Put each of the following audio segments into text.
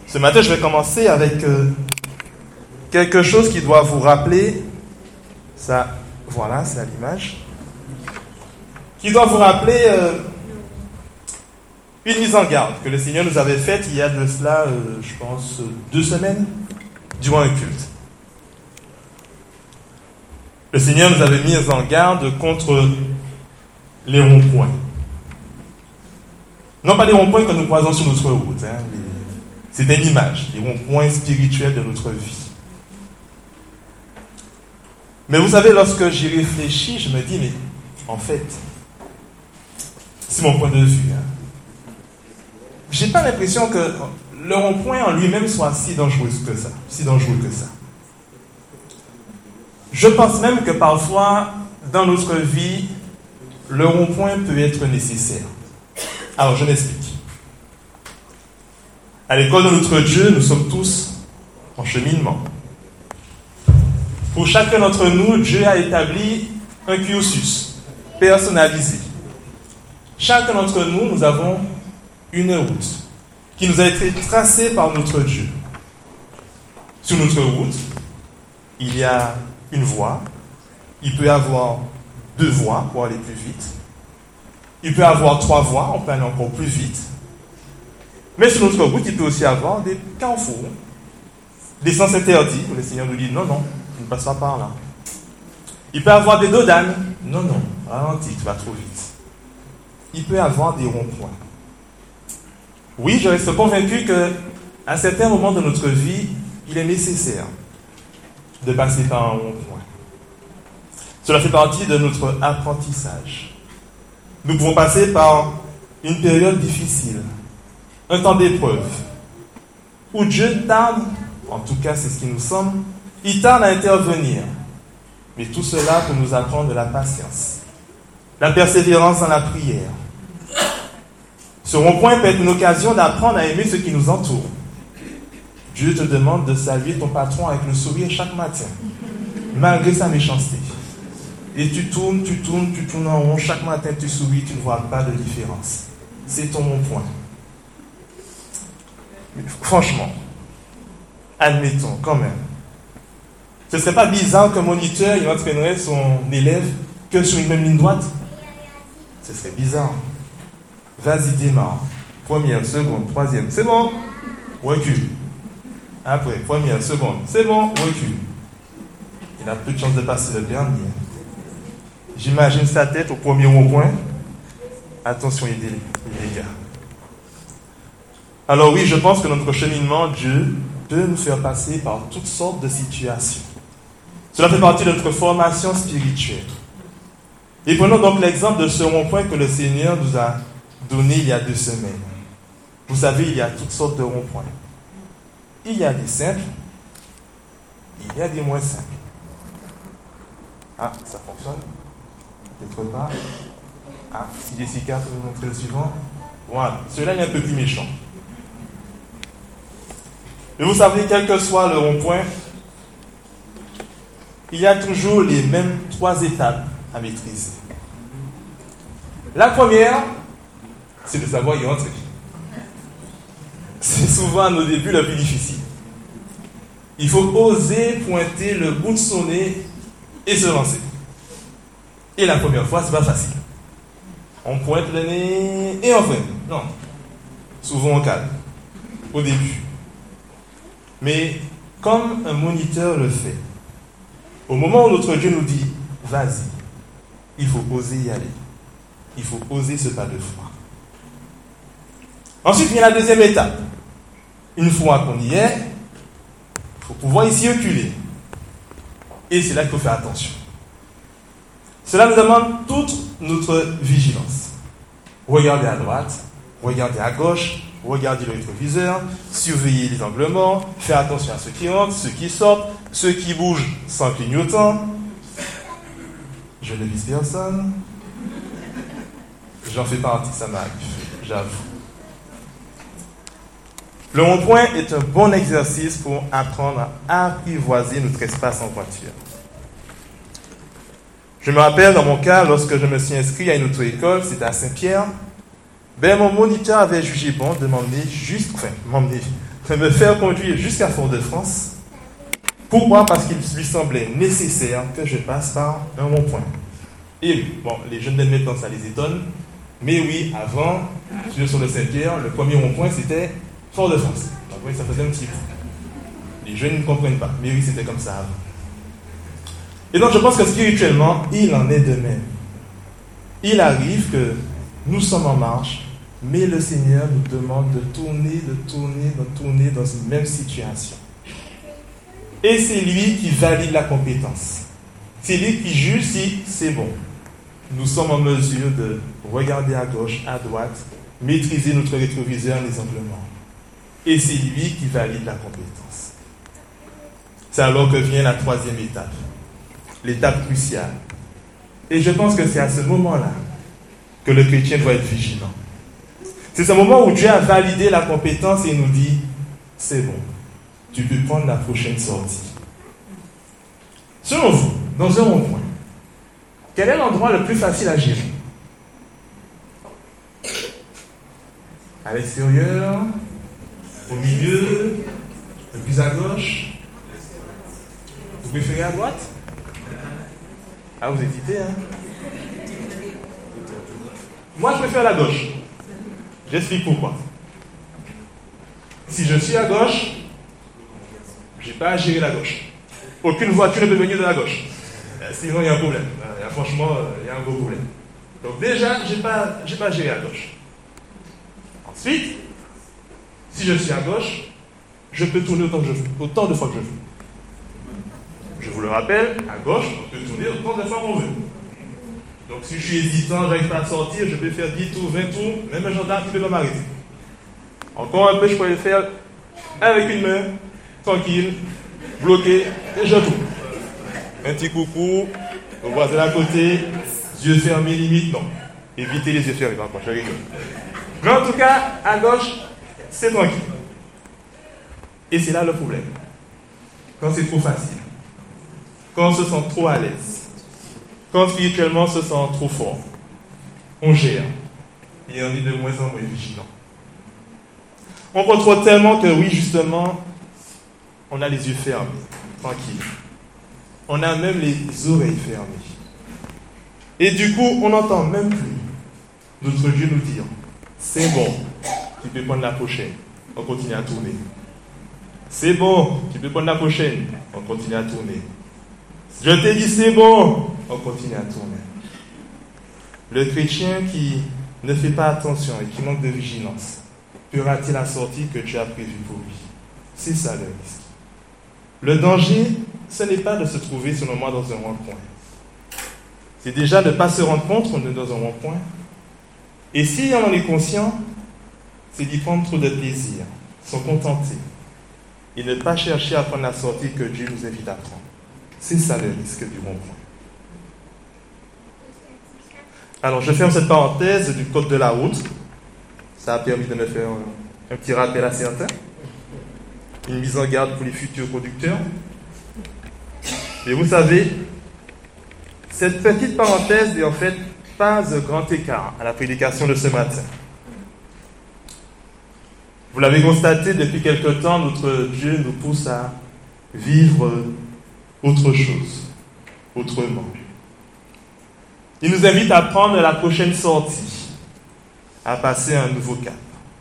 Ce matin, je vais commencer avec quelque chose qui doit vous rappeler, ça, voilà, c'est à l'image, qui doit vous rappeler une mise en garde que le Seigneur nous avait faite il y a de cela, je pense, 2 semaines, durant un culte. Le Seigneur nous avait mis en garde contre les ronds-points. Non pas les ronds-points que nous croisons sur notre route, c'est une image, les ronds-points spirituels de notre vie. Mais vous savez, lorsque j'y réfléchis, je me dis, mais en fait, c'est mon point de vue. J'ai pas l'impression que le rond-point en lui-même soit si dangereux que ça. Je pense même que parfois, dans notre vie, le rond-point peut être nécessaire. Alors, je m'explique. À l'école de notre Dieu, nous sommes tous en cheminement. Pour chacun d'entre nous, Dieu a établi un cursus personnalisé. Chacun d'entre nous, nous avons une route qui nous a été tracée par notre Dieu. Sur notre route, il y a une voie. Il peut y avoir 2 voies pour aller plus vite. Il peut y avoir 3 voies, on peut aller encore plus vite. Mais sur notre route, il peut aussi y avoir des carrefours, des sens interdits, où le Seigneur nous dit, non, tu ne passes pas par là. Il peut y avoir des dodanes, non, ralentis, tu vas trop vite. Il peut y avoir des ronds-points. Oui, je reste convaincu qu'à un certain moment de notre vie, il est nécessaire de passer par un rond-point. Cela fait partie de notre apprentissage. Nous pouvons passer par une période difficile, un temps d'épreuve, où Dieu tarde, en tout cas c'est ce qui nous semble, il tarde à intervenir. Mais tout cela pour nous apprendre de la patience, la persévérance dans la prière. Ce rond-point peut être une occasion d'apprendre à aimer ce qui nous entoure. Dieu te demande de saluer ton patron avec le sourire chaque matin, malgré sa méchanceté. Et tu tournes en rond, chaque matin tu souris, tu ne vois pas de différence. C'est ton rond-point. Franchement, admettons quand même, ce ne serait pas bizarre qu'un moniteur il entraînerait son élève que sur une même ligne droite? Ce serait bizarre. Vas-y, démarre. 1ère, 2nd, 3e, c'est bon, recule. Après, 1ère, 2nd, c'est bon, recule. Il a peu de chance de passer le dernier. J'imagine sa tête au premier rond-point. Attention, il est dégâts. Alors oui, je pense que notre cheminement, Dieu peut nous faire passer par toutes sortes de situations. Cela fait partie de notre formation spirituelle. Et prenons donc l'exemple de ce rond-point que le Seigneur nous a donné il y a 2 semaines. Vous savez, il y a toutes sortes de ronds-points. Il y a des simples, il y a des moins simples. Ah, ça fonctionne. D'autre part. Ah, si Jessica peut vous montrer le suivant. Voilà, celui-là est un peu plus méchant. Et vous savez, quel que soit le rond-point, il y a toujours les mêmes 3 étapes à maîtriser. La première, c'est de savoir y entrer. C'est souvent à nos débuts le plus difficile. Il faut oser pointer le bout de son nez et se lancer. Et la première fois, c'est pas facile. On pointe le nez et on freine. Non. Souvent on calme. Au début. Mais comme un moniteur le fait, au moment où notre Dieu nous dit « Vas-y », il faut oser y aller. Il faut oser ce pas de foi. Ensuite, il y a la 2e étape. Une fois qu'on y est, il faut pouvoir y circuler. Et c'est là qu'il faut faire attention. Cela nous demande toute notre vigilance. Regardez à droite, regardez à gauche, regardez le rétroviseur, surveillez les angles morts, faire attention à ceux qui rentrent, ceux qui sortent, ceux qui bougent sans clignotant. Je ne vise personne. J'en fais partie, ça m'arrive, j'avoue. Le rond-point est un bon exercice pour apprendre à apprivoiser notre espace en voiture. Je me rappelle, dans mon cas, lorsque je me suis inscrit à une auto-école, c'était à Saint-Pierre, mon moniteur avait jugé bon de m'emmener de me faire conduire jusqu'à Fort-de-France. Pourquoi? Parce qu'il lui semblait nécessaire que je passe par un rond-point. Et bon, les jeunes d'admettance, ça les étonne. Mais oui, avant, sur le Saint-Pierre, le premier rond-point, c'était Fort-de-France. Donc oui, ça faisait un petit peu. Les jeunes ne comprennent pas. Mais oui, c'était comme ça avant. Et donc, je pense que spirituellement, il en est de même. Il arrive que nous sommes en marche, mais le Seigneur nous demande de tourner dans une même situation. Et c'est lui qui valide la compétence. C'est lui qui juge si c'est bon. Nous sommes en mesure de regarder à gauche, à droite, maîtriser notre rétroviseur les angles morts. Et c'est lui qui valide la compétence. C'est alors que vient la troisième étape, l'étape cruciale. Et je pense que c'est à ce moment-là que le chrétien doit être vigilant. C'est ce moment où Dieu a validé la compétence et nous dit, c'est bon, tu peux prendre la prochaine sortie. Selon vous, dans un rond-point, quel est l'endroit le plus facile à gérer? À l'extérieur, au milieu, le plus à gauche? Vous préférez à droite? Ah, vous hésitez, hein? Moi, je préfère la gauche. J'explique pourquoi. Si je suis à gauche, je n'ai pas à gérer la gauche. Aucune voiture ne peut venir de la gauche. Sinon, il y a un problème. Franchement, il y a un gros problème. Donc déjà, je n'ai pas à gérer à gauche. Ensuite, si je suis à gauche, je peux tourner autant de fois que je veux. Je vous le rappelle, à gauche, on peut tourner autant de fois qu'on veut. Donc si je suis hésitant, je n'arrive pas à sortir, je peux faire 10 tours, 20 tours, même un gendarme qui ne peut pas m'arrêter. Encore un peu, je pourrais le faire avec une main, tranquille, bloqué, et je tourne. Un petit coucou, au voisin à côté, yeux fermés limite, non. Évitez les yeux fermés, par contre, je rigole. Mais en tout cas, à gauche, c'est tranquille. Et c'est là le problème. Quand c'est trop facile. Quand on se sent trop à l'aise. Quand spirituellement on se sent trop fort. On gère. Et on est de moins en moins vigilant. On contrôle tellement que oui, justement, on a les yeux fermés. Tranquille. On a même les oreilles fermées. Et du coup, on n'entend même plus notre Dieu nous dire, c'est bon, tu peux prendre la prochaine. On continue à tourner. C'est bon, tu peux prendre la prochaine. On continue à tourner. Je t'ai dit c'est bon, on continue à tourner. Le chrétien qui ne fait pas attention et qui manque de vigilance peut rater la sortie que Dieu a prévue pour lui. C'est ça le risque. Le danger, ce n'est pas de se trouver selon moi dans un rond-point. C'est déjà de ne pas se rendre compte qu'on est dans un rond-point. Et si on en est conscient, c'est d'y prendre trop de plaisir, s'en contenter et ne pas chercher à prendre la sortie que Dieu nous invite à prendre. C'est ça le risque du rond-point. Alors, je ferme cette parenthèse du code de la route. Ça a permis de me faire un petit rappel à certains. Une mise en garde pour les futurs conducteurs. Et vous savez, cette petite parenthèse n'est en fait pas un grand écart à la prédication de ce matin. Vous l'avez constaté, depuis quelque temps, notre Dieu nous pousse à vivre autre chose, autrement. Il nous invite à prendre la prochaine sortie, à passer un nouveau cap.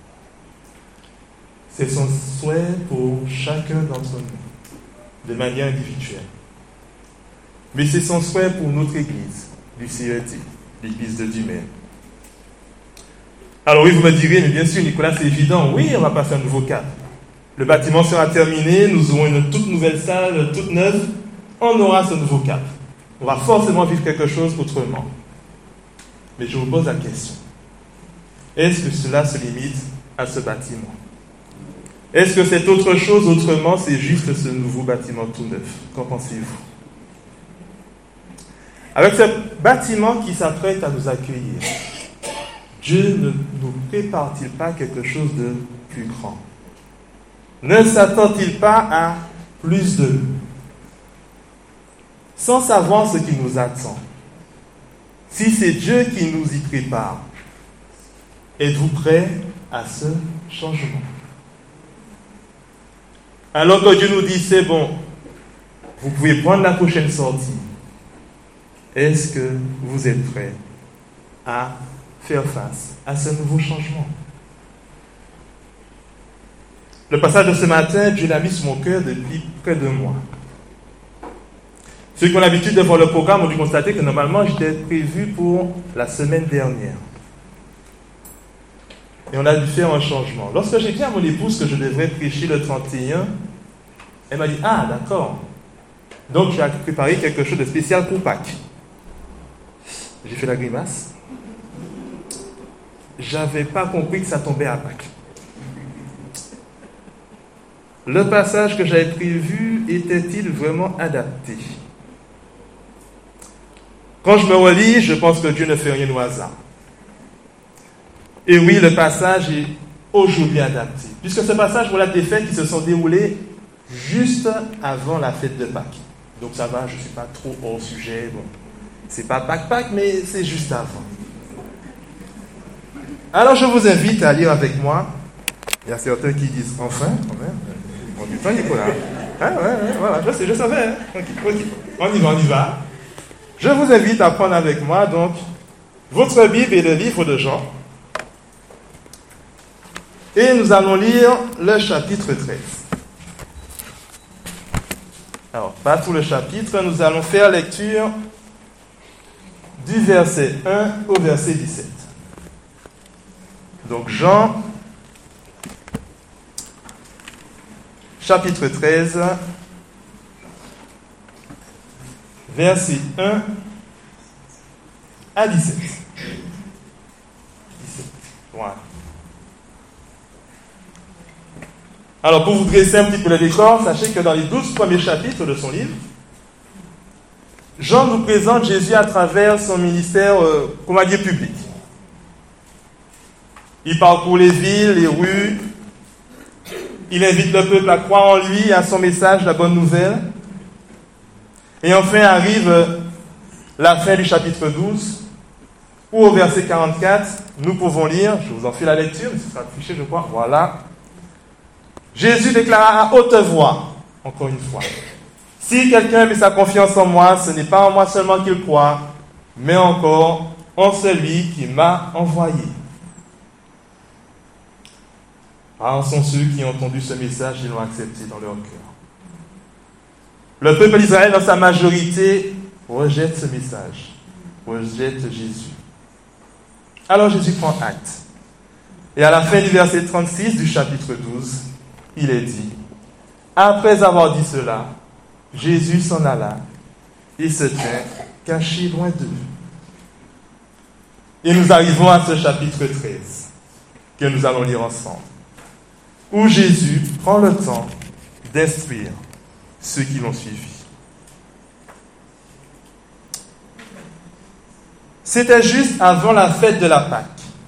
C'est son souhait pour chacun d'entre nous, de manière individuelle. Mais c'est son souhait pour notre Église, du CET, l'Église de Dumais. Alors oui, vous me direz, mais bien sûr, Nicolas, c'est évident, oui, on va passer un nouveau cap. Le bâtiment sera terminé, nous aurons une toute nouvelle salle, toute neuve, on aura ce nouveau cap. On va forcément vivre quelque chose autrement. Mais je vous pose la question. Est-ce que cela se limite à ce bâtiment? Est-ce que cette autre chose autrement, c'est juste ce nouveau bâtiment tout neuf? Qu'en pensez-vous? Avec ce bâtiment qui s'apprête à nous accueillir, Dieu ne nous prépare-t-il pas quelque chose de plus grand? Ne s'attend-il pas à plus de nous? Sans savoir ce qui nous attend, si c'est Dieu qui nous y prépare, êtes-vous prêts à ce changement? Alors que Dieu nous dit, c'est bon, vous pouvez prendre la prochaine sortie. Est-ce que vous êtes prêts à faire face à ce nouveau changement? Le passage de ce matin, Dieu l'a mis sur mon cœur depuis près de mois. Ceux qui ont l'habitude de voir le programme ont dû constater que normalement j'étais prévu pour la semaine dernière. Et on a dû faire un changement. Lorsque j'ai dit à mon épouse que je devrais prêcher le 31, elle m'a dit, ah d'accord. Donc j'ai préparé quelque chose de spécial pour Pâques. J'ai fait la grimace. J'avais pas compris que ça tombait à Pâques. Le passage que j'avais prévu était-il vraiment adapté? Quand je me relis, je pense que Dieu ne fait rien au hasard. Et oui, le passage est aujourd'hui adapté, puisque ce passage relate des fêtes qui se sont déroulées juste avant la fête de Pâques. Donc ça va, je ne suis pas trop hors sujet. Bon, c'est pas Pâques, mais c'est juste avant. Alors je vous invite à lire avec moi. Il y a certains qui disent enfin, quand même. On dit pas Nicolas. Ah, ouais, voilà, je savais. Hein. Okay. On y va. Je vous invite à prendre avec moi donc votre Bible et le livre de Jean. Et nous allons lire le chapitre 13. Alors, pas tout le chapitre, nous allons faire lecture du verset 1 au verset 17. Donc Jean, chapitre 13, verset 1 à 17. Voilà. Alors, pour vous dresser un petit peu le décor, sachez que dans les 12 premiers chapitres de son livre, Jean nous présente Jésus à travers son ministère, public. Il parcourt les villes, les rues, il invite le peuple à croire en lui, à son message, la bonne nouvelle. Et enfin arrive la fin du chapitre 12, où au verset 44, nous pouvons lire, je vous en fais la lecture, ce sera affiché, je crois, voilà. Jésus déclara à haute voix, encore une fois, « Si quelqu'un met sa confiance en moi, ce n'est pas en moi seulement qu'il croit, mais encore en celui qui m'a envoyé. » Rares sont ceux qui ont entendu ce message et l'ont accepté dans leur cœur. Le peuple d'Israël, dans sa majorité, rejette ce message, rejette Jésus. Alors Jésus prend acte. Et à la fin du verset 36 du chapitre 12, il est dit, après avoir dit cela, Jésus s'en alla et se tint caché loin d'eux. Et nous arrivons à ce chapitre 13 que nous allons lire ensemble, où Jésus prend le temps d'instruire ceux qui l'ont suivi. C'était juste avant la fête de la Pâque.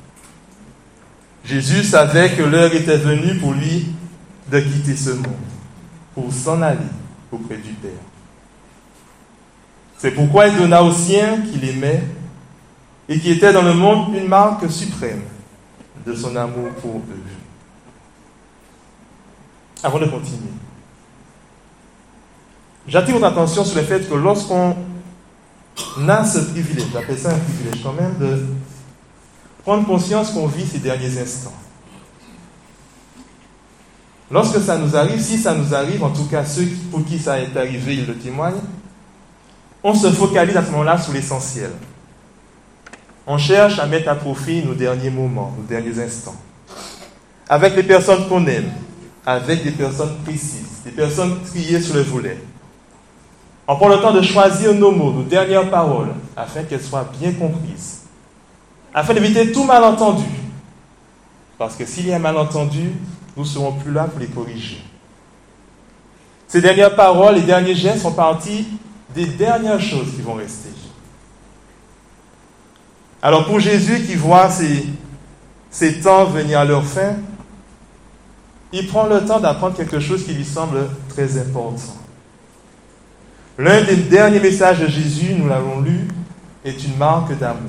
Jésus savait que l'heure était venue pour lui de quitter ce monde, pour s'en aller auprès du Père. C'est pourquoi il donna aux siens qu'il aimait et qui étaient dans le monde une marque suprême de son amour pour eux. Avant de continuer, j'attire votre attention sur le fait que lorsqu'on a ce privilège, j'appelle ça un privilège quand même, de prendre conscience qu'on vit ces derniers instants. Lorsque ça nous arrive, si ça nous arrive, en tout cas ceux pour qui ça est arrivé, ils le témoignent, on se focalise à ce moment-là sur l'essentiel. On cherche à mettre à profit nos derniers moments, nos derniers instants. Avec les personnes qu'on aime, avec des personnes précises, des personnes triées sur le volet. On prend le temps de choisir nos mots, nos dernières paroles, afin qu'elles soient bien comprises. Afin d'éviter tout malentendu. Parce que s'il y a un malentendu, nous ne serons plus là pour les corriger. Ces dernières paroles, les derniers gestes font partie des dernières choses qui vont rester. Alors pour Jésus qui voit ces temps venir à leur fin, il prend le temps d'apprendre quelque chose qui lui semble très important. L'un des derniers messages de Jésus, nous l'avons lu, est une marque d'amour.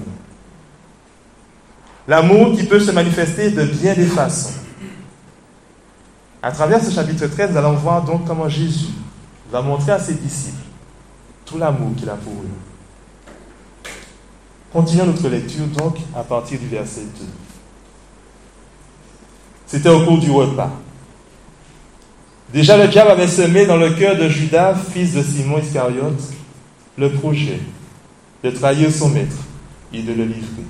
L'amour qui peut se manifester de bien des façons. À travers ce chapitre 13, nous allons voir donc comment Jésus va montrer à ses disciples tout l'amour qu'il a pour eux. Continuons notre lecture donc à partir du verset 2. C'était au cours du repas. Déjà le diable avait semé dans le cœur de Judas, fils de Simon Iscariote, le projet de trahir son maître et de le livrer.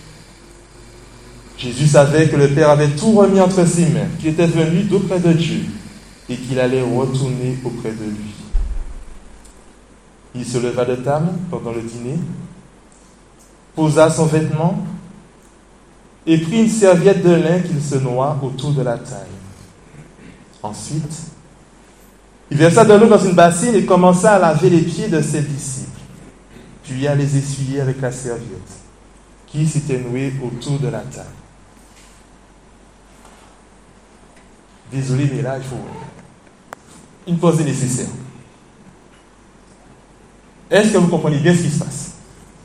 Jésus savait que le Père avait tout remis entre ses mains, qu'il était venu d'auprès de Dieu et qu'il allait retourner auprès de lui. Il se leva de table pendant le dîner, posa son vêtement et prit une serviette de lin qu'il se noua autour de la taille. Ensuite, il versa de l'eau dans une bassine et commença à laver les pieds de ses disciples, puis à les essuyer avec la serviette qui s'était nouée autour de la taille. Désolé, mais là, il faut une pause nécessaire. Est-ce que vous comprenez bien ce qui se passe?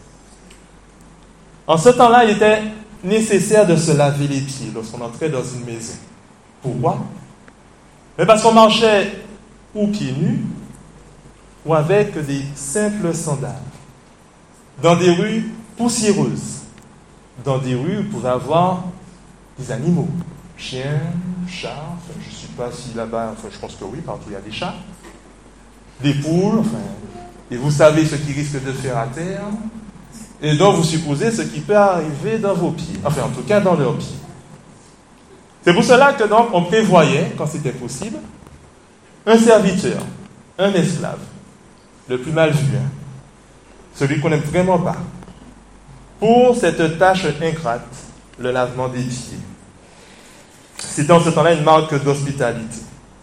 En ce temps-là, il était nécessaire de se laver les pieds lorsqu'on entrait dans une maison. Pourquoi? Mais parce qu'on marchait ou pieds nus ou avec des simples sandales dans des rues poussiéreuses, dans des rues où vous pouvez avoir des animaux, chiens, chats, enfin, je ne sais pas si là-bas, enfin, je pense que oui, partout il y a des chats, des poules, enfin, et vous savez ce qui risque de faire à terre, et donc vous supposez ce qui peut arriver dans vos pieds, enfin en tout cas dans leurs pieds. C'est pour cela que donc on prévoyait, quand c'était possible, un serviteur, un esclave, le plus mal vu, celui qu'on n'aime vraiment pas, pour cette tâche ingrate, le lavement des pieds. C'était en ce temps-là une marque d'hospitalité.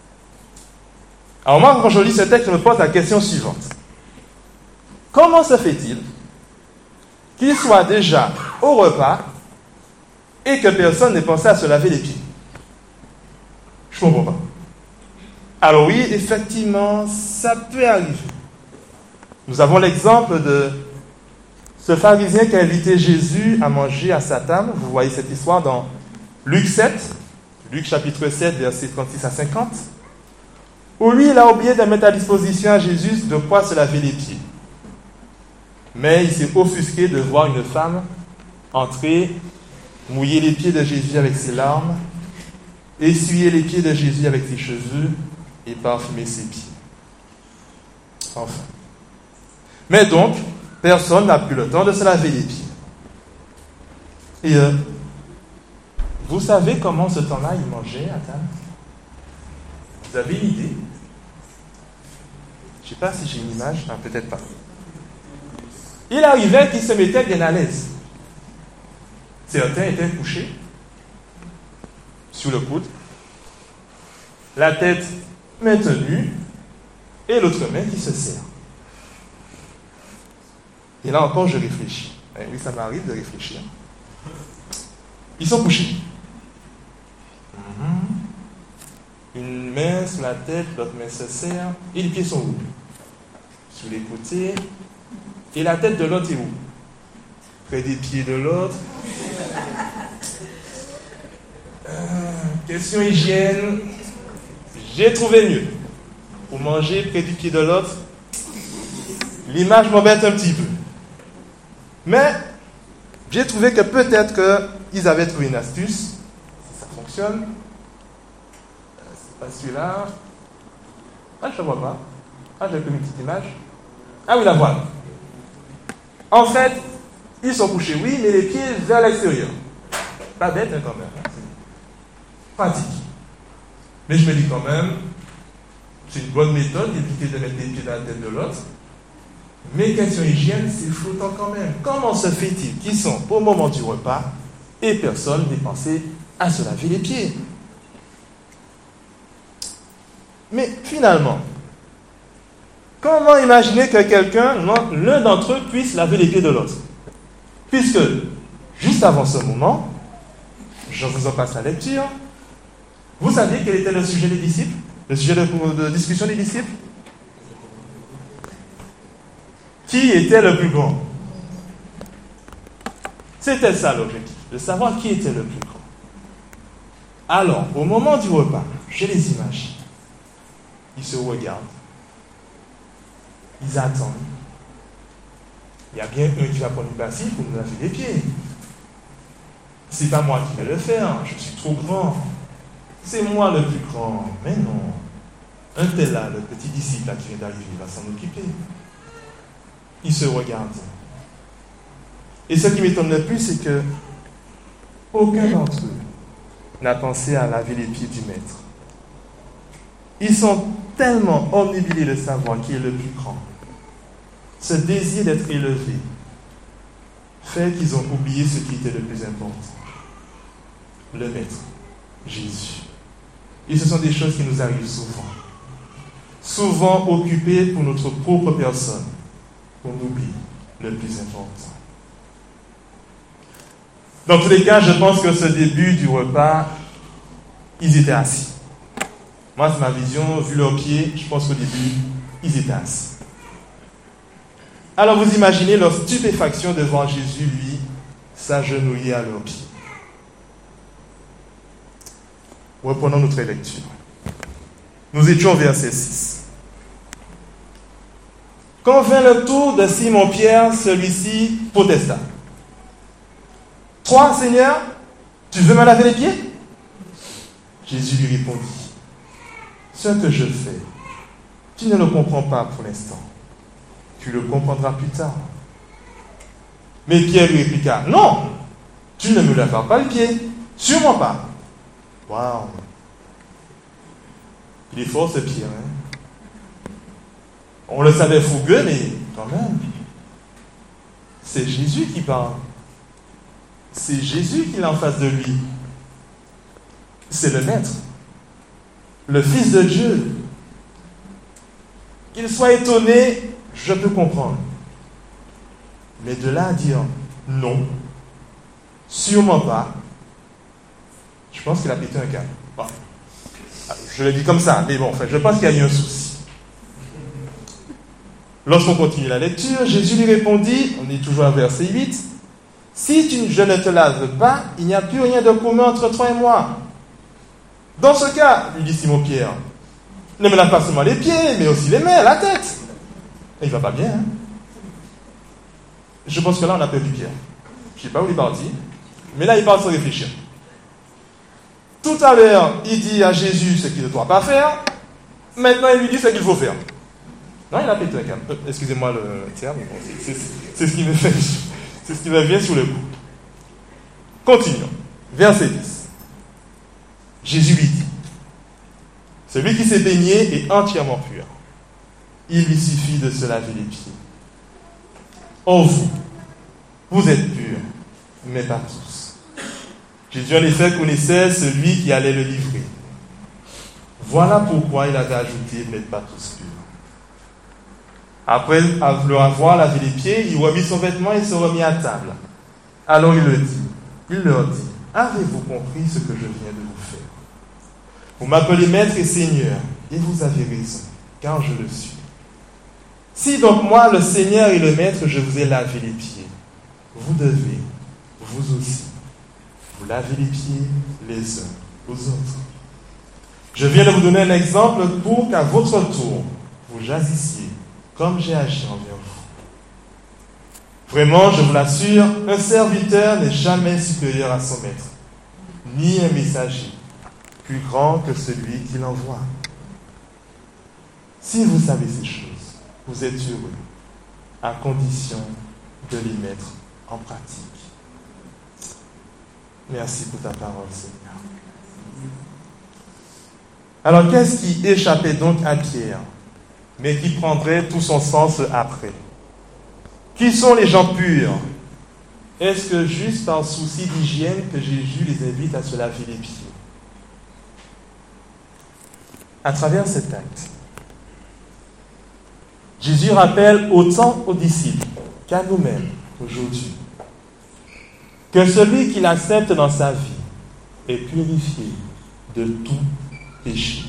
Alors moi, quand je lis ce texte, je me pose la question suivante. Comment se fait-il qu'il soit déjà au repas et que personne n'ait pensé à se laver les pieds? Je ne comprends pas. Alors oui, effectivement, ça peut arriver. Nous avons l'exemple de ce pharisien qui a invité Jésus à manger à sa table. Vous voyez cette histoire dans Luc 7, Luc chapitre 7, versets 36 à 50, où lui, il a oublié de mettre à disposition à Jésus de quoi se laver les pieds. Mais il s'est offusqué de voir une femme entrer, mouiller les pieds de Jésus avec ses larmes, essuyer les pieds de Jésus avec ses cheveux et parfumer ses pieds. Enfin. Mais donc, personne n'a pris le temps de se laver les pieds. Et vous savez comment ce temps-là il mangeait à table? Vous avez une idée? Je ne sais pas si j'ai une image, hein, peut-être pas. Il arrivait qu'il se mettait bien à l'aise. Certains étaient couchés sur le coude, la tête maintenue et l'autre main qui se serre. Et là encore, je réfléchis. Et oui, ça m'arrive de réfléchir. Ils sont couchés. Une main sur la tête, l'autre main se serre, et les pieds sont où? Sur les côtés. Et la tête de l'autre est où? Près des pieds de l'autre. Question hygiène. J'ai trouvé mieux. Pour manger près du pied de l'autre, l'image m'embête un petit peu. Mais j'ai trouvé que peut-être qu'ils avaient trouvé une astuce. Si ça fonctionne. C'est pas celui-là. Ah, je ne vois pas. Ah, j'ai une petite image. Ah oui, la voilà. En fait, ils sont couchés, oui, mais les pieds vers l'extérieur. Pas bête, hein, quand même. C'est pratique. Mais je me dis quand même, c'est une bonne méthode d'éviter de mettre les pieds dans la tête de l'autre. Mais question hygiène, c'est flottant quand même. Comment se fait-il qu'ils sont au moment du repas et personne n'ait pensé à se laver les pieds? Mais finalement, comment imaginer que l'un d'entre eux, puisse laver les pieds de l'autre? Puisque, juste avant ce moment, je vous en passe la lecture, vous saviez quel était le sujet des disciples? Le sujet de discussion des disciples? Qui était le plus grand? C'était ça l'objectif, de savoir qui était le plus grand. Alors, au moment du repas, j'ai les images. Ils se regardent. Ils attendent. Il y a bien un qui va prendre une bassine pour nous laver les pieds. C'est pas moi qui vais le faire, je suis trop grand. C'est moi le plus grand. Mais non. Un tel là, le petit disciple là qui vient d'arriver, il va s'en occuper. Ils se regardent. Et ce qui m'étonne le plus, c'est que aucun d'entre eux n'a pensé à laver les pieds du maître. Ils sont tellement omnubilés de savoir qui est le plus grand. Ce désir d'être élevé fait qu'ils ont oublié ce qui était le plus important. Le maître, Jésus. Et ce sont des choses qui nous arrivent souvent. Souvent occupés pour notre propre personne. On oublie le plus important. Dans tous les cas, je pense que ce début du repas, ils étaient assis. Moi, c'est ma vision, vu leurs pieds, je pense qu'au début, ils étaient assis. Alors vous imaginez leur stupéfaction de voir Jésus, lui, s'agenouiller à leurs pieds. Reprenons notre lecture. Nous étions au verset 6. Quand vint le tour de Simon-Pierre, celui-ci protesta. « Toi, Seigneur, tu veux me laver les pieds ?» Jésus lui répondit. « Ce que je fais, tu ne le comprends pas pour l'instant. Tu le comprendras plus tard. » Mais Pierre lui répliqua. « Non, tu ne me laveras pas les pieds, sûrement pas. » Waouh! Il est fort ce Pierre, hein? On le savait fougueux, mais quand même, c'est Jésus qui parle. C'est Jésus qui est en face de lui. C'est le Maître, le Fils de Dieu. Qu'il soit étonné, je peux comprendre. Mais de là à dire non, sûrement pas, je pense qu'il a pété un câble. Bon. Je le dis comme ça, mais bon, je pense qu'il y a eu un souci. Lorsqu'on continue la lecture, Jésus lui répondit, on est toujours à verset 8, « Si je ne te lave pas, il n'y a plus rien de commun entre toi et moi. » Dans ce cas, lui dit Simon-Pierre, « Ne me lave pas seulement les pieds, mais aussi les mains, la tête. » Et il va pas bien, hein? Je pense que là, on a perdu Pierre. Je ne sais pas où il est parti, mais là, il part sans réfléchir. Tout à l'heure, il dit à Jésus ce qu'il ne doit pas faire. Maintenant, il lui dit ce qu'il faut faire. Non, il a pété un câble. Excusez-moi le terme, mais bon, c'est ce qui me fait, c'est ce qui me vient sur le coup. Continuons. Verset 10. Jésus lui dit, « Celui qui s'est baigné est entièrement pur. Il lui suffit de se laver les pieds. Oh vous êtes purs, mais pas tous. » Jésus en effet connaissait celui qui allait le livrer. Voilà pourquoi il avait ajouté « mais pas tous purs ». Après leur avoir lavé les pieds, il remit son vêtement et se remit à table. Alors il leur dit, « Avez-vous compris ce que je viens de vous faire? Vous m'appelez maître et seigneur, et vous avez raison, car je le suis. Si donc moi, le seigneur et le maître, je vous ai lavé les pieds, vous devez, vous aussi, vous laver les pieds les uns aux autres. Je viens de vous donner un exemple pour qu'à votre tour, vous jazissiez comme j'ai agi envers vous. Vraiment, je vous l'assure, un serviteur n'est jamais supérieur à son maître, ni un messager plus grand que celui qui l'envoie. Si vous savez ces choses, vous êtes heureux, à condition de les mettre en pratique. Merci pour ta parole, Seigneur. Alors, qu'est-ce qui échappait donc à Pierre, mais qui prendrait tout son sens après? Qui sont les gens purs? Est-ce que juste par souci d'hygiène que Jésus les invite à se laver les pieds? À travers cet acte, Jésus rappelle autant aux disciples qu'à nous-mêmes aujourd'hui que celui qui l'accepte dans sa vie est purifié de tout péché.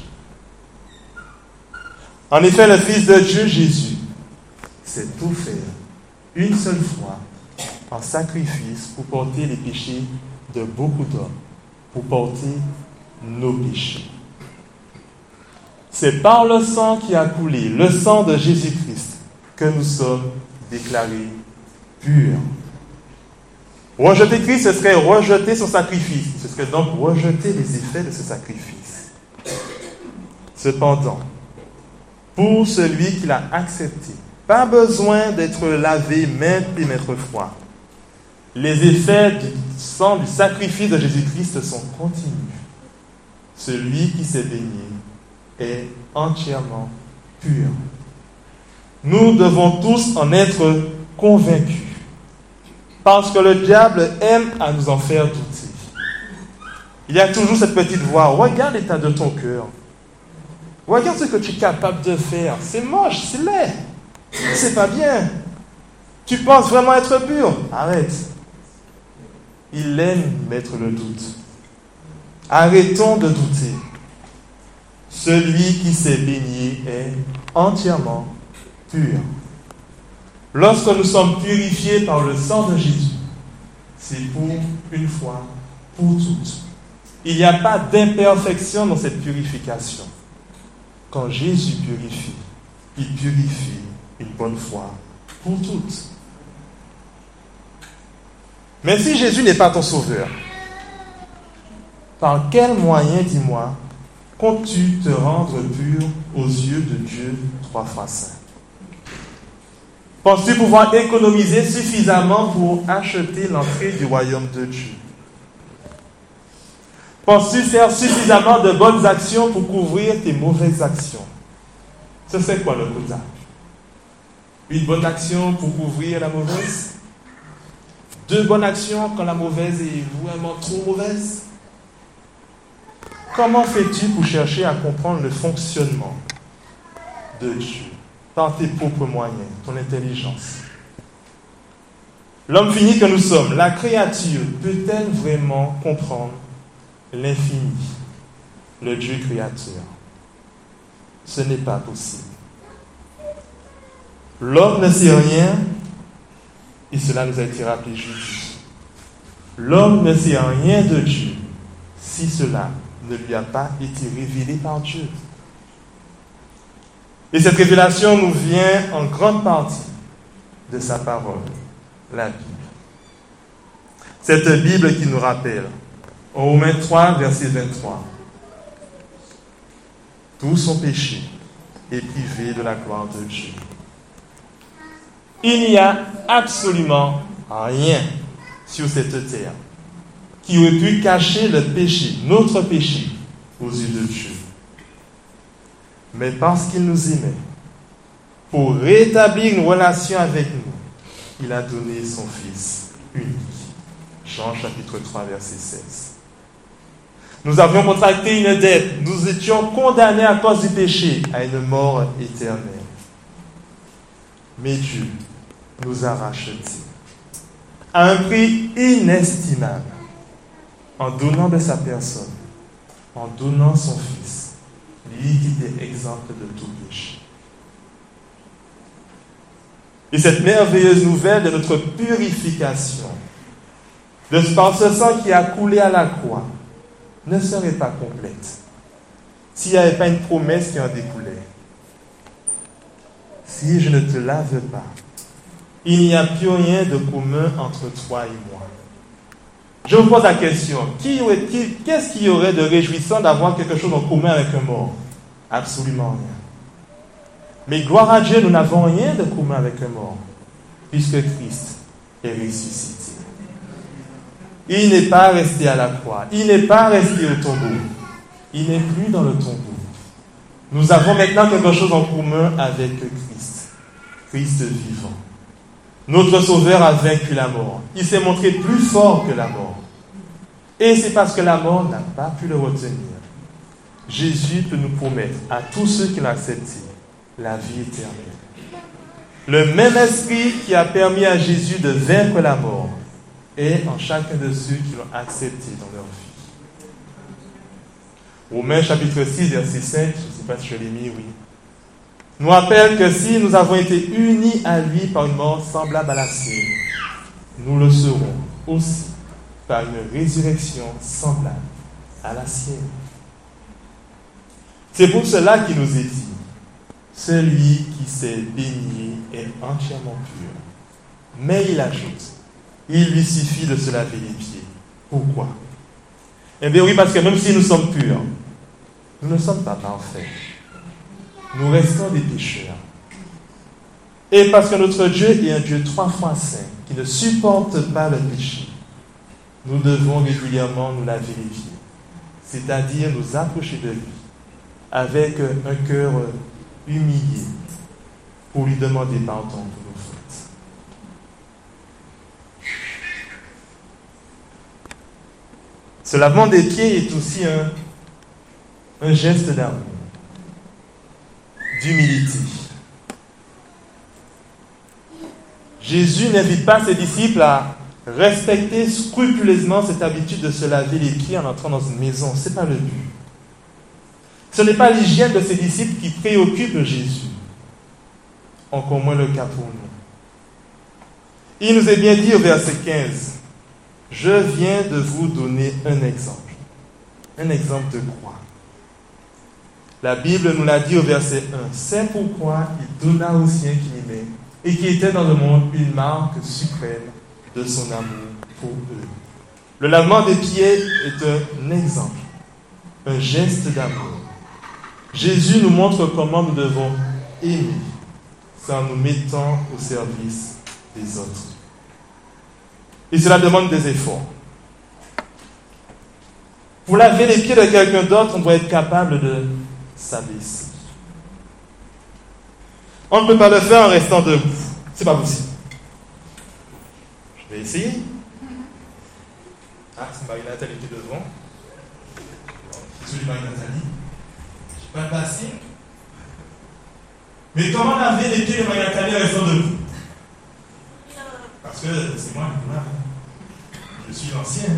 En effet, le Fils de Dieu, Jésus, s'est tout fait une seule fois en sacrifice pour porter les péchés de beaucoup d'hommes, pour porter nos péchés. C'est par le sang qui a coulé, le sang de Jésus-Christ, que nous sommes déclarés purs. Rejeter Christ, ce serait rejeter son sacrifice. Ce serait donc rejeter les effets de ce sacrifice. Cependant, pour celui qui l'a accepté, pas besoin d'être lavé maintes et maintes fois. Les effets du sang, du sacrifice de Jésus-Christ sont continus. Celui qui s'est baigné est entièrement pur. Nous devons tous en être convaincus. Parce que le diable aime à nous en faire douter. Il y a toujours cette petite voix. Regarde l'état de ton cœur. Regarde ce que tu es capable de faire. C'est moche, c'est laid. C'est pas bien. Tu penses vraiment être pur? Arrête. Il aime mettre le doute. Arrêtons de douter. Celui qui s'est baigné est entièrement pur. Lorsque nous sommes purifiés par le sang de Jésus, c'est pour une fois, pour toutes. Il n'y a pas d'imperfection dans cette purification. Quand Jésus purifie, il purifie une bonne fois pour toutes. Mais si Jésus n'est pas ton sauveur, par quel moyen, dis-moi, comptes-tu te rendre pur aux yeux de Dieu 3 fois saint? Penses-tu pouvoir économiser suffisamment pour acheter l'entrée du royaume de Dieu? Penses-tu faire suffisamment de bonnes actions pour couvrir tes mauvaises actions? Ce serait quoi le quota? Une bonne action pour couvrir la mauvaise? 2 bonnes actions quand la mauvaise est vraiment trop mauvaise? Comment fais-tu pour chercher à comprendre le fonctionnement de Dieu par tes propres moyens, ton intelligence? L'homme fini que nous sommes, la créature, peut-elle vraiment comprendre l'infini, le Dieu créateur? Ce n'est pas possible. L'homme ne sait rien, et cela nous a été rappelé jeudi. L'homme ne sait rien de Dieu si cela ne lui a pas été révélé par Dieu. Et cette révélation nous vient en grande partie de sa parole, la Bible. Cette Bible qui nous rappelle, en Romains 3, verset 23, tous sont péchés et privés de la gloire de Dieu. Il n'y a absolument rien sur cette terre qui aurait pu cacher le péché, notre péché, aux yeux de Dieu. Mais parce qu'il nous aimait, pour rétablir une relation avec nous, il a donné son Fils unique. Jean chapitre 3, verset 16. Nous avions contracté une dette, nous étions condamnés à cause du péché à une mort éternelle. Mais Dieu nous a rachetés à un prix inestimable en donnant de sa personne, en donnant son Fils, lui qui était exemple de tout péché. Et cette merveilleuse nouvelle de notre purification, par ce sang qui a coulé à la croix, ne serait pas complète s'il n'y avait pas une promesse qui en découlait. Si je ne te lave pas, il n'y a plus rien de commun entre toi et moi. Je vous pose la question, qu'est-ce qu'il y aurait de réjouissant d'avoir quelque chose en commun avec un mort? Absolument rien. Mais gloire à Dieu, nous n'avons rien de commun avec un mort, puisque Christ est ressuscité. Il n'est pas resté à la croix, il n'est pas resté au tombeau, il n'est plus dans le tombeau. Nous avons maintenant quelque chose en commun avec Christ, Christ vivant. Notre Sauveur a vaincu la mort. Il s'est montré plus fort que la mort. Et c'est parce que la mort n'a pas pu le retenir. Jésus peut nous promettre à tous ceux qui l'ont accepté la vie éternelle. Le même esprit qui a permis à Jésus de vaincre la mort est en chacun de ceux qui l'ont accepté dans leur vie. Romains chapitre 6, verset 5, je ne sais pas si je l'ai mis, oui, nous rappelle que si nous avons été unis à lui par une mort semblable à la sienne, nous le serons aussi par une résurrection semblable à la sienne. C'est pour cela qu'il nous est dit, celui qui s'est baigné est entièrement pur. Mais il ajoute, il lui suffit de se laver les pieds. Pourquoi? Eh bien oui, parce que même si nous sommes purs, nous ne sommes pas parfaits. Nous restons des pécheurs. Et parce que notre Dieu est un Dieu 3 fois saint, qui ne supporte pas le péché, nous devons régulièrement nous laver les pieds, c'est-à-dire nous approcher de lui, avec un cœur humilié, pour lui demander pardon pour nos fautes. Ce lavement des pieds est aussi un geste d'amour, d'humilité. Jésus n'invite pas ses disciples à respecter scrupuleusement cette habitude de se laver les pieds en entrant dans une maison. Ce n'est pas le but. Ce n'est pas l'hygiène de ses disciples qui préoccupe Jésus. Encore moins le cas pour nous. Il nous est bien dit au verset 15, « Je viens de vous donner un exemple. » Un exemple de quoi? La Bible nous l'a dit au verset 1. « C'est pourquoi il donna aux siens qu'il aimait et qui était dans le monde une marque suprême de son amour pour eux. » Le lavement des pieds est un exemple, un geste d'amour. Jésus nous montre comment nous devons aimer, c'est en nous mettant au service des autres. Et cela demande des efforts. Pour laver les pieds de quelqu'un d'autre, on doit être capable de s'abaisser. On ne peut pas le faire en restant debout. C'est pas possible. Je vais essayer. Ah, c'est Marie-Nathalie qui est devant. Je suis Marie-Nathalie. Je ne suis pas assis. Mais comment laver les pieds de Marie-Nathalie en restant debout? Parce que c'est moi qui lave. Je suis l'ancien.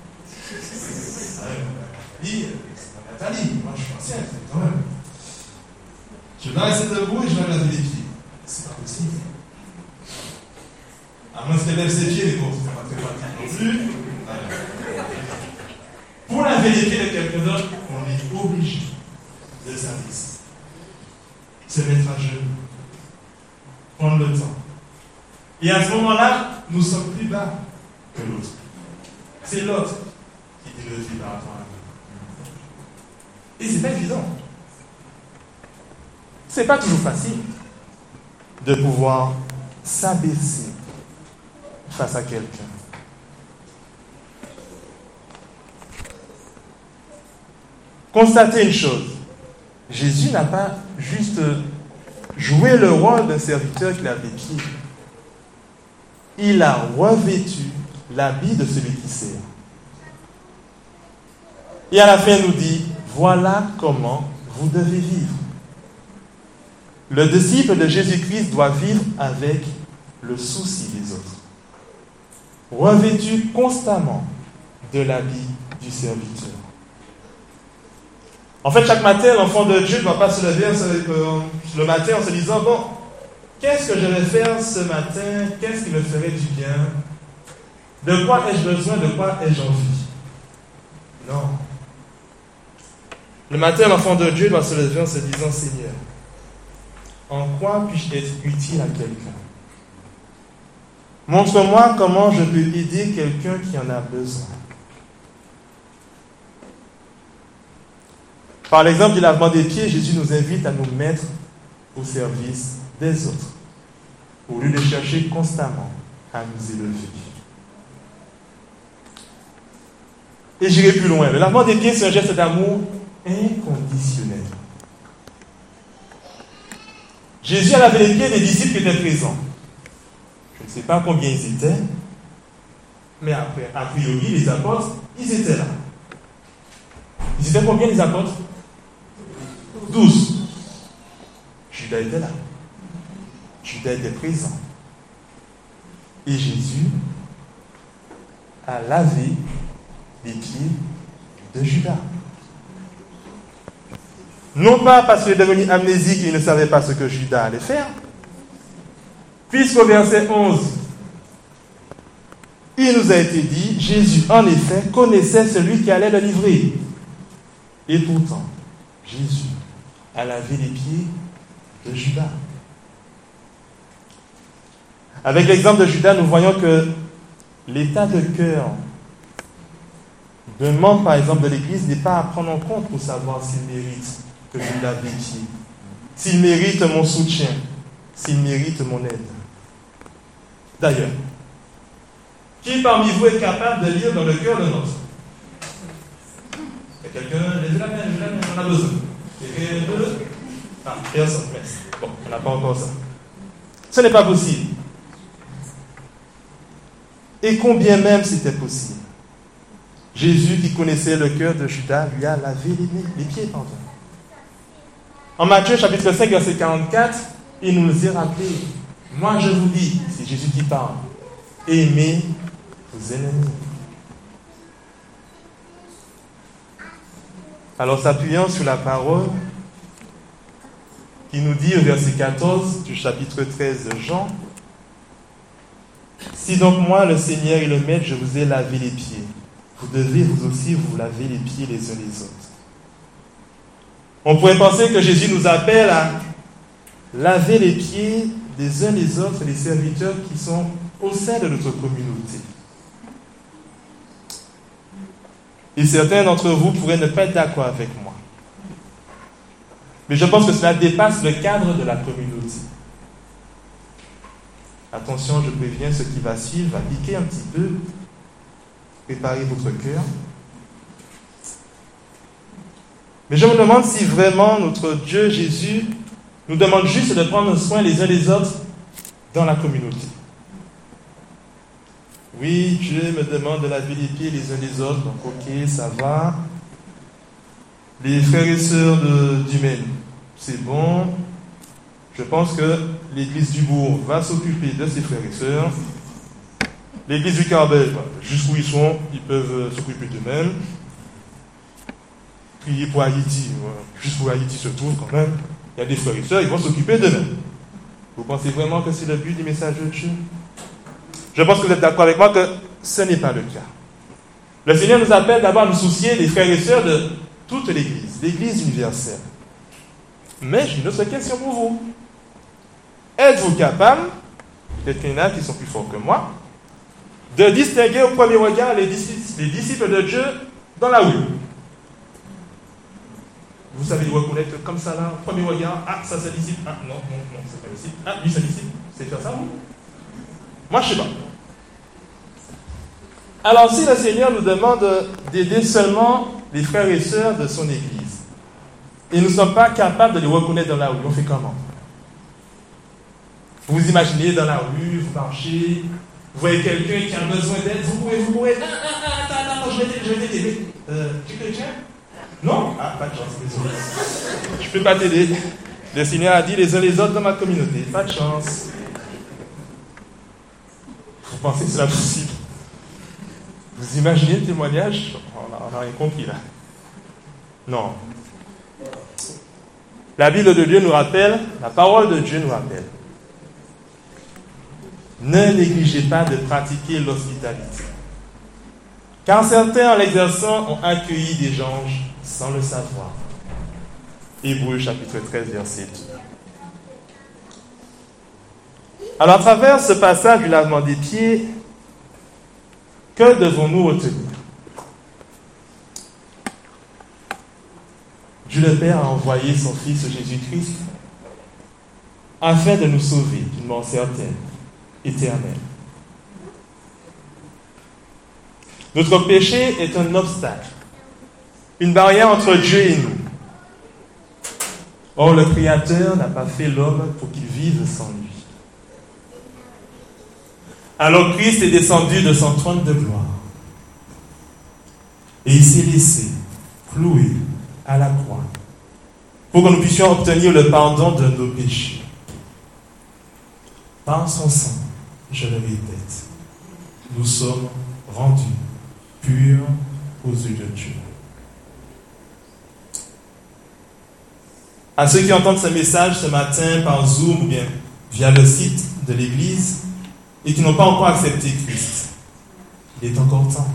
Nathalie, moi je suis ancien, quand même. Je vais rester debout et je vais laver les pieds. C'est pas possible. À moins qu'elle lève ses pieds, les courses, c'est pas très pratique non plus. Pour laver les pieds de quelqu'un d'autre, on est obligé de s'abaisser. Se mettre à genoux. Prendre le temps. Et à ce moment-là, nous sommes plus bas que l'autre. C'est l'autre qui dit le vie par rapport à nous. Et c'est pas évident. C'est pas toujours facile de pouvoir s'abaisser face à quelqu'un. Constatez une chose. Jésus n'a pas juste joué le rôle d'un serviteur qui lave les pieds. Il a revêtu l'habit de celui qui sert. Et à la fin, il nous dit, voilà comment vous devez vivre. Le disciple de Jésus-Christ doit vivre avec le souci des autres, revêtu constamment de l'habit du serviteur. En fait, chaque matin, l'enfant de Dieu ne doit pas se lever le matin en se disant, bon, qu'est-ce que je vais faire ce matin? Qu'est-ce qui me ferait du bien? De quoi ai-je besoin? De quoi ai-je envie? Non. Le matin, l'enfant de Dieu doit se lever en se disant, Seigneur, en quoi puis-je être utile à quelqu'un? Montre-moi comment je peux aider quelqu'un qui en a besoin. Par l'exemple du lavement des pieds, Jésus nous invite à nous mettre au service des autres, au lieu de chercher constamment à nous élever. Et j'irai plus loin. Le lavement des pieds, c'est un geste d'amour inconditionnel. Jésus a lavé les pieds des disciples qui étaient présents. Je ne sais pas combien ils étaient, mais après, a priori, les apôtres, ils étaient là. Ils étaient combien les apôtres? 12. Judas était là. Judas était présent. Et Jésus a lavé les pieds de Judas. Non pas parce qu'il est devenu amnésique et il ne savait pas ce que Judas allait faire, puisqu'au verset 11, il nous a été dit, Jésus en effet connaissait celui qui allait le livrer. Et pourtant, Jésus à laver les pieds de Judas. Avec l'exemple de Judas, nous voyons que l'état de cœur d'un membre, par exemple, de l'Église n'est pas à prendre en compte pour savoir s'il mérite que je lui lave les pieds, s'il mérite mon soutien, s'il mérite mon aide. D'ailleurs, qui parmi vous est capable de lire dans le cœur d'un autre? Il y a quelqu'un, lève la main, on a besoin. Personne, merci. Bon, on n'a pas encore ça. Ce n'est pas possible. Et combien même c'était possible, Jésus, qui connaissait le cœur de Judas, lui a lavé les pieds. En Matthieu, chapitre 5, verset 44, il nous est rappelé, moi je vous dis, c'est Jésus qui parle, aimez vos ennemis. Alors, s'appuyant sur la parole qui nous dit au verset 14 du chapitre 13 de Jean, si donc moi, le Seigneur et le Maître, je vous ai lavé les pieds, vous devez vous aussi vous laver les pieds les uns les autres. On pourrait penser que Jésus nous appelle à laver les pieds des uns les autres, les serviteurs qui sont au sein de notre communauté. Et certains d'entre vous pourraient ne pas être d'accord avec moi. Mais je pense que cela dépasse le cadre de la communauté. Attention, je préviens, ce qui va suivre va piquer un petit peu. Préparez votre cœur. Mais je me demande si vraiment notre Dieu Jésus nous demande juste de prendre soin les uns des autres dans la communauté. Oui, Dieu me demande de laver les pieds les uns des autres, donc ok, ça va. Les frères et sœurs du Maine, c'est bon. Je pense que l'église du Bourg va s'occuper de ses frères et sœurs. L'église du Carbet, jusqu'où ils sont, ils peuvent s'occuper d'eux-mêmes. Prier pour Haïti, juste pour Haïti se trouve quand même. Il y a des frères et sœurs, ils vont s'occuper d'eux-mêmes. Vous pensez vraiment que c'est le but du message de Dieu? Je pense que vous êtes d'accord avec moi que ce n'est pas le cas. Le Seigneur nous appelle d'abord à nous soucier des frères et sœurs de toute l'Église, l'Église universelle. Mais j'ai une autre question pour vous. Êtes-vous capable, peut-être qu'il y en a qui sont plus forts que moi, de distinguer au premier regard les disciples de Dieu dans la rue? Vous savez les reconnaître comme ça là, au premier regard, ah, ça c'est disciple, ah non, c'est pas disciple, ah, lui c'est disciple, c'est faire ça, vous? Moi je sais pas. Alors si le Seigneur nous demande d'aider seulement les frères et sœurs de son Église, et nous ne sommes pas capables de les reconnaître dans la rue, on fait comment? Vous vous imaginez dans la rue, vous marchez, vous voyez quelqu'un qui a besoin d'aide, vous pouvez, attends, je vais t'aider. Tu es chrétien? Non? Ah, pas de chance, désolé. Je ne peux pas t'aider. Le Seigneur a dit les uns les autres dans ma communauté. Pas de chance. Vous pensez que c'est possible? Vous imaginez le témoignage? On n'a rien compris là. Non. La Bible de Dieu nous rappelle, la parole de Dieu nous rappelle. Ne négligez pas de pratiquer l'hospitalité. Car certains, en l'exerçant, ont accueilli des anges sans le savoir. Hébreux chapitre 13, verset 2. Alors, à travers ce passage du lavement des pieds, que devons-nous retenir? Dieu le Père a envoyé son Fils Jésus-Christ afin de nous sauver d'une mort certaine, éternelle. Notre péché est un obstacle, une barrière entre Dieu et nous. Or, le Créateur n'a pas fait l'homme pour qu'il vive sans lui. Alors Christ est descendu de son trône de gloire et il s'est laissé clouer à la croix pour que nous puissions obtenir le pardon de nos péchés. Par son sang, je le répète, nous sommes rendus purs aux yeux de Dieu. À ceux qui entendent ce message ce matin par Zoom ou bien via le site de l'Église et qui n'ont pas encore accepté Christ, il est encore temps.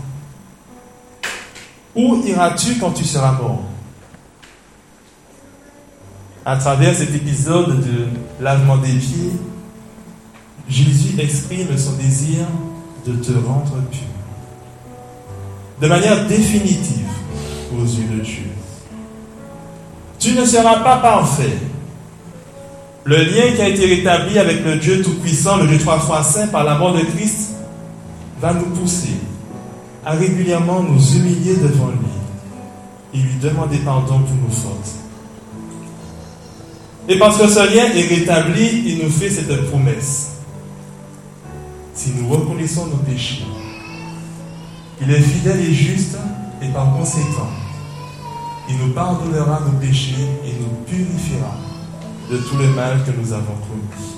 Où iras-tu quand tu seras mort? À travers cet épisode de lavement des pieds, Jésus exprime son désir de te rendre pur, de manière définitive aux yeux de Dieu. Tu ne seras pas parfait. Le lien qui a été rétabli avec le Dieu Tout-Puissant, le Dieu trois fois saint par la mort de Christ, va nous pousser à régulièrement nous humilier devant lui et lui demander pardon pour nos fautes. Et parce que ce lien est rétabli, il nous fait cette promesse. Si nous reconnaissons nos péchés, il est fidèle et juste, et par conséquent, il nous pardonnera nos péchés et nous purifiera de tout le mal que nous avons commis.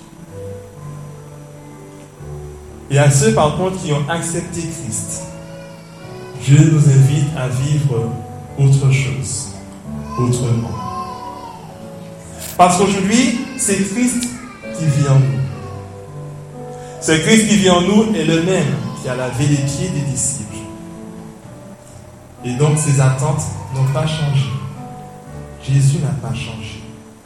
Et à ceux, par contre, qui ont accepté Christ, Dieu nous invite à vivre autre chose, autrement. Parce qu'aujourd'hui, c'est Christ qui vit en nous. Ce Christ qui vit en nous est le même qui a lavé les pieds des disciples. Et donc, ses attentes n'ont pas changé. Jésus n'a pas changé.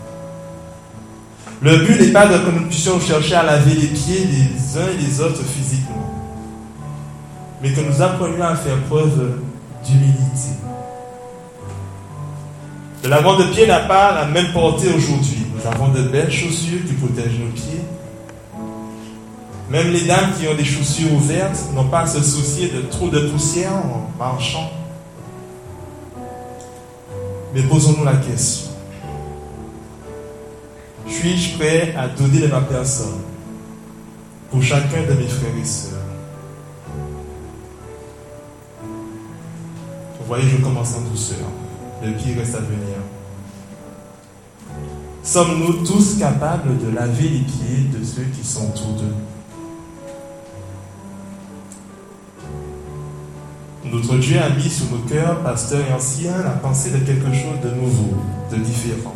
Le but n'est pas que nous puissions chercher à laver les pieds des uns et des autres physiquement, mais que nous apprenions à faire preuve d'humilité. Le lavement de pieds n'a pas la même portée aujourd'hui. Nous avons de belles chaussures qui protègent nos pieds. Même les dames qui ont des chaussures ouvertes n'ont pas à se soucier de trop de poussière en marchant. Mais posons-nous la question. Suis-je prêt à donner de ma personne pour chacun de mes frères et sœurs? Vous voyez, je commence en douceur. Le pire reste à venir. Sommes-nous tous capables de laver les pieds de ceux qui sont autour de nous? Notre Dieu a mis sur nos cœurs, pasteurs et anciens, la pensée de quelque chose de nouveau, de différent.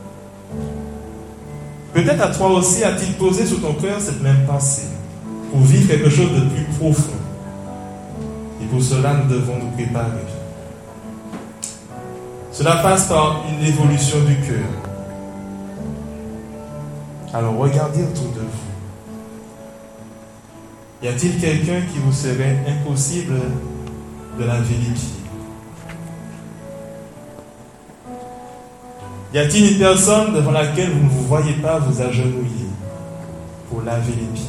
Peut-être à toi aussi a-t-il posé sur ton cœur cette même pensée, pour vivre quelque chose de plus profond. Et pour cela, nous devons nous préparer. Cela passe par une évolution du cœur. Alors regardez autour de vous. Y a-t-il quelqu'un qui vous serait impossible de laver les pieds? Y a-t-il une personne devant laquelle vous ne vous voyez pas vous agenouiller pour laver les pieds?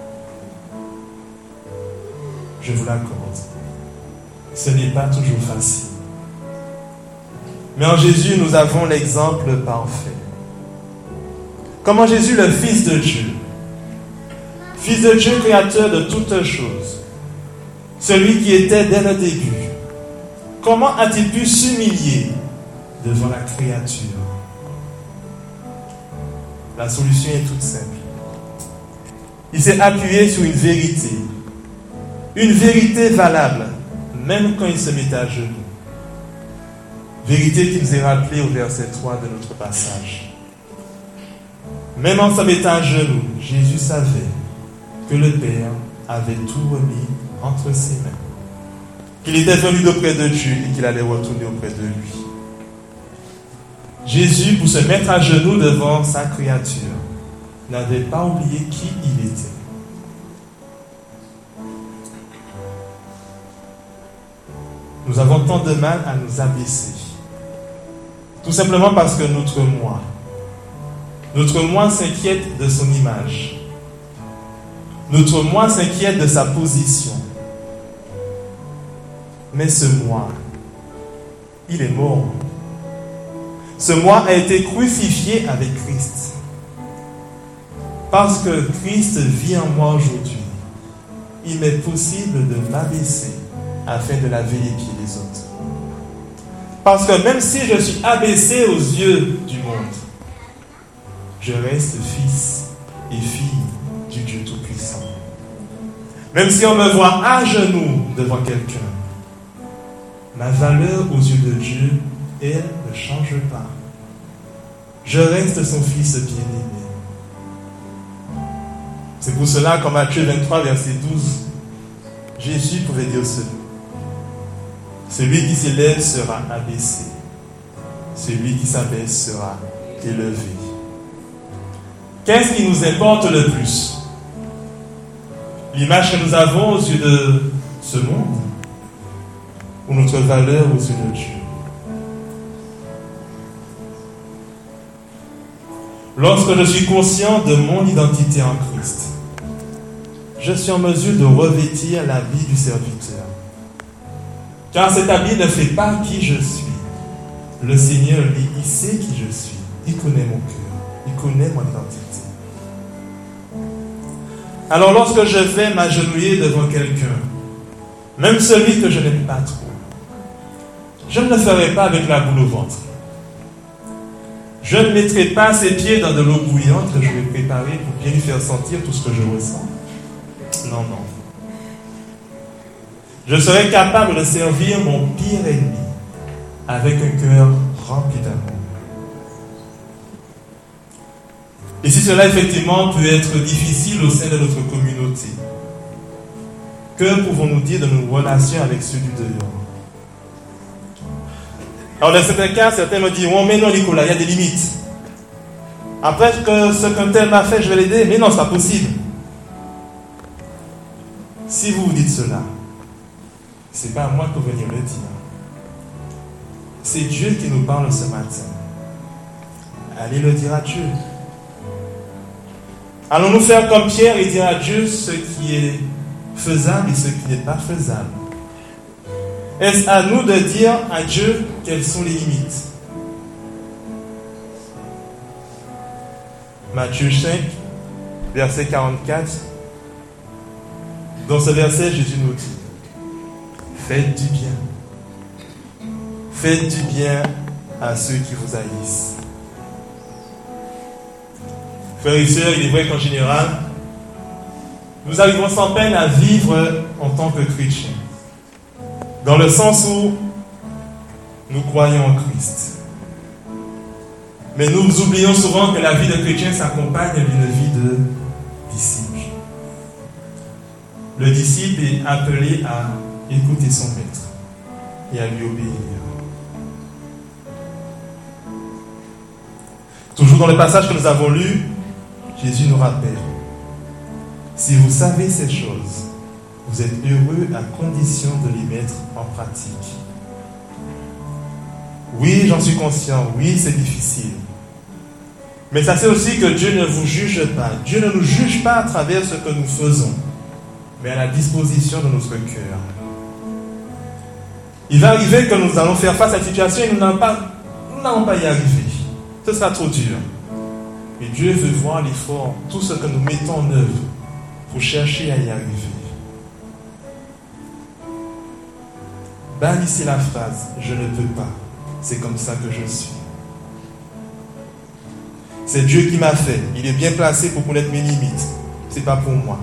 Je vous l'accorde. Ce n'est pas toujours facile. Mais en Jésus, nous avons l'exemple parfait. Comment Jésus, le Fils de Dieu, créateur de toutes choses, celui qui était dès le début, comment a-t-il pu s'humilier devant la créature? La solution est toute simple. Il s'est appuyé sur une vérité valable, même quand il se mettait à genoux. Vérité qui nous est rappelée au verset 3 de notre passage. Même en se mettant à genoux, Jésus savait que le Père avait tout remis entre ses mains. Qu'il était venu d'auprès de Dieu et qu'il allait retourner auprès de lui. Jésus, pour se mettre à genoux devant sa créature, n'avait pas oublié qui il était. Nous avons tant de mal à nous abaisser. Tout simplement parce que notre moi s'inquiète de son image. Notre moi s'inquiète de sa position. Mais ce moi, il est mort. Ce moi a été crucifié avec Christ. Parce que Christ vit en moi aujourd'hui, il m'est possible de m'abaisser afin de laver les pieds des autres. Parce que même si je suis abaissé aux yeux du monde, je reste fils et fille du Dieu Tout-Puissant. Même si on me voit à genoux devant quelqu'un, ma valeur aux yeux de Dieu, elle ne change pas. Je reste son fils bien-aimé. C'est pour cela qu'en Matthieu 23, verset 12, Jésus pouvait dire cela. Celui qui s'élève sera abaissé. Celui qui s'abaisse sera élevé. Qu'est-ce qui nous importe le plus? L'image que nous avons aux yeux de ce monde ou notre valeur aux yeux de Dieu? Lorsque je suis conscient de mon identité en Christ, je suis en mesure de revêtir l'habit du serviteur. Car cet habit ne fait pas qui je suis. Le Seigneur, lui, il sait qui je suis. Il connaît mon cœur. Il connaît mon identité. Alors lorsque je vais m'agenouiller devant quelqu'un, même celui que je n'aime pas trop, je ne le ferai pas avec la boule au ventre. Je ne mettrai pas ses pieds dans de l'eau bouillante que je vais préparer pour bien lui faire sentir tout ce que je ressens. Non, non. Je serai capable de servir mon pire ennemi avec un cœur rempli d'amour. Et si cela effectivement peut être difficile au sein de notre communauté, que pouvons-nous dire de nos relations avec ceux du dehors? Alors dans certains cas, certains me diront, mais non Nicolas, il y a des limites. Après que ce qu'un tel m'a fait, je vais l'aider. Mais non, c'est pas possible. Si vous vous dites cela, c'est pas à moi que venir le dire. C'est Dieu qui nous parle ce matin. Allez le dire à Dieu. Allons-nous faire comme Pierre et dire à Dieu ce qui est faisable et ce qui n'est pas faisable? Est-ce à nous de dire à Dieu quelles sont les limites? Matthieu 5, verset 44. Dans ce verset, Jésus nous dit: faites du bien. Faites du bien à ceux qui vous haïssent. Frères et sœurs, il est vrai qu'en général, nous arrivons sans peine à vivre en tant que chrétiens. Dans le sens où nous croyons en Christ. Mais nous oublions souvent que la vie de chrétien s'accompagne d'une vie de disciple. Le disciple est appelé à écouter son maître et à lui obéir. Toujours dans le passage que nous avons lu, Jésus nous rappelle: si vous savez ces choses, vous êtes heureux à condition de les mettre en pratique. Oui, j'en suis conscient. Oui, c'est difficile. Mais sachez aussi que Dieu ne vous juge pas. Dieu ne nous juge pas à travers ce que nous faisons, mais à la disposition de notre cœur. Il va arriver que nous allons faire face à cette situation et nous n'allons pas y arriver. Ce sera trop dur. Mais Dieu veut voir l'effort, tout ce que nous mettons en œuvre pour chercher à y arriver. Bannissez la phrase « je ne peux pas, c'est comme ça que je suis ». C'est Dieu qui m'a fait. Il est bien placé pour connaître mes limites. Ce n'est pas pour moi.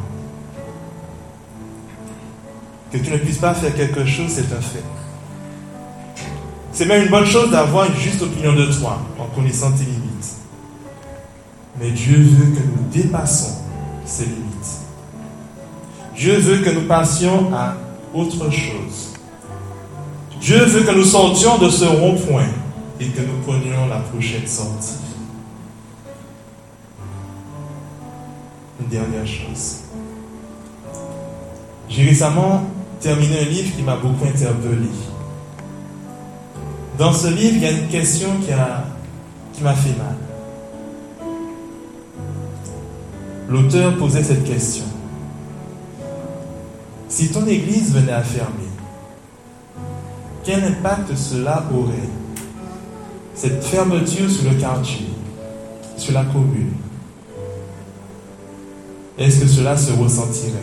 Que tu ne puisses pas faire quelque chose, c'est un fait. C'est même une bonne chose d'avoir une juste opinion de toi en connaissant tes limites. Mais Dieu veut que nous dépassons ces limites. Dieu veut que nous passions à autre chose. Dieu veut que nous sortions de ce rond-point et que nous prenions la prochaine sortie. Une dernière chose. J'ai récemment terminé un livre qui m'a beaucoup interpellé. Dans ce livre, il y a une question qui m'a fait mal. L'auteur posait cette question. Si ton église venait à fermer, quel impact cela aurait? Cette fermeture sur le quartier, sur la commune. Est-ce que cela se ressentirait?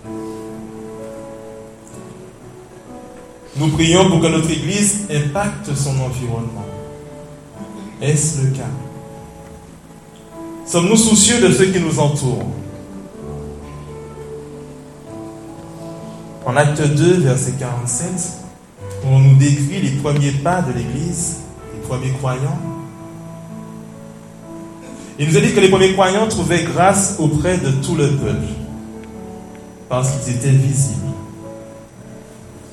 Nous prions pour que notre église impacte son environnement. Est-ce le cas? Sommes-nous soucieux de ceux qui nous entourent? En Acte 2, verset 47, on nous décrit les premiers pas de l'Église, les premiers croyants. Il nous a dit que les premiers croyants trouvaient grâce auprès de tout le peuple, parce qu'ils étaient visibles.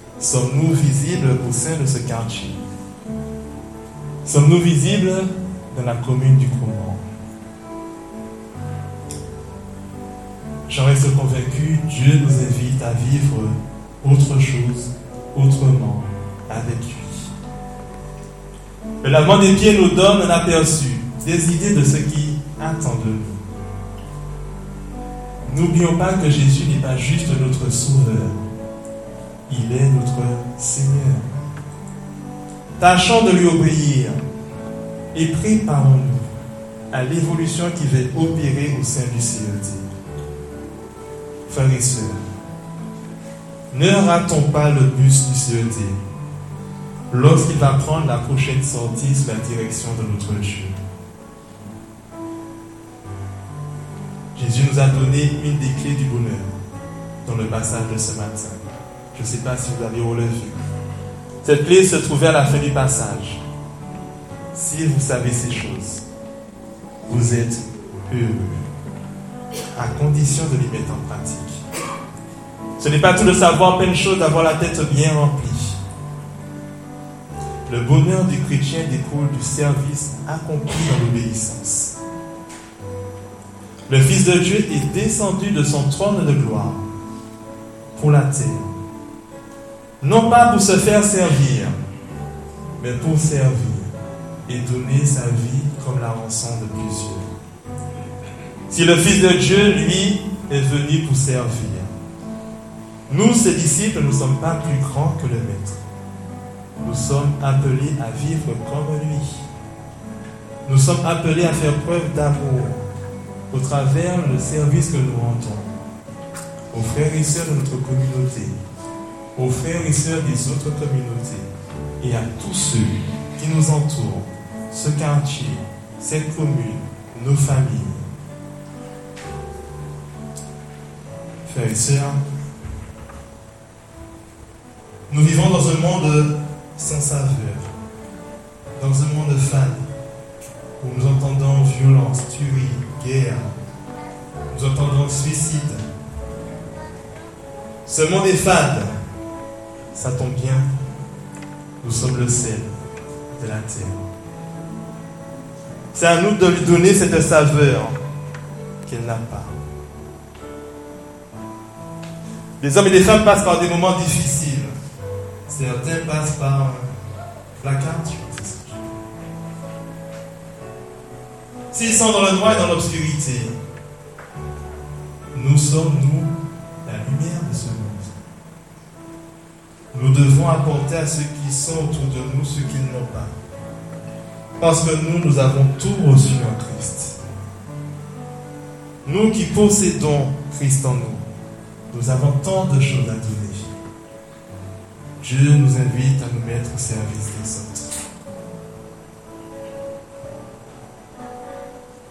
Sommes-nous visibles au sein de ce quartier? Sommes-nous visibles dans la commune du Courmont. J'en reste convaincu, Dieu nous invite à vivre autre chose, autrement, avec lui. Le lavement des pieds nous donne un aperçu, des idées de ce qui attend de nous. N'oublions pas que Jésus n'est pas juste notre sauveur, il est notre Seigneur. Tâchons de lui obéir et préparons-nous à l'évolution qui va opérer au sein du CED. Frères et sœurs, ne ratons pas le bus du CED lorsqu'il va prendre la prochaine sortie sous la direction de notre Dieu. Jésus nous a donné une des clés du bonheur dans le passage de ce matin. Je ne sais pas si vous avez relevé. Cette clé se trouvait à la fin du passage. Si vous savez ces choses, vous êtes heureux, à condition de les mettre en pratique. Ce n'est pas tout de savoir plein de choses, d'avoir la tête bien remplie. Le bonheur du chrétien découle du service accompli dans l'obéissance. Le Fils de Dieu est descendu de son trône de gloire pour la terre. Non pas pour se faire servir, mais pour servir et donner sa vie comme la rançon de plusieurs. Si le Fils de Dieu, lui, est venu pour servir, nous, ses disciples, ne sommes pas plus grands que le Maître. Nous sommes appelés à vivre comme lui. Nous sommes appelés à faire preuve d'amour au travers le service que nous rendons aux frères et sœurs de notre communauté, aux frères et sœurs des autres communautés et à tous ceux qui nous entourent, ce quartier, cette commune, nos familles. Frères et sœurs, nous vivons dans un monde sans saveur, dans un monde fade, où nous entendons violence, tuerie, guerre, nous entendons suicide. Ce monde est fade, ça tombe bien, nous sommes le sel de la terre. C'est à nous de lui donner cette saveur qu'elle n'a pas. Les hommes et les femmes passent par des moments difficiles. Certains passent par la carte. S'ils sont dans le noir et dans l'obscurité, nous sommes, nous, la lumière de ce monde. Nous devons apporter à ceux qui sont autour de nous ce qu'ils n'ont pas. Parce que nous avons tout reçu en Christ. Nous qui possédons Christ en nous, nous avons tant de choses à donner. Dieu nous invite à nous mettre au service des autres.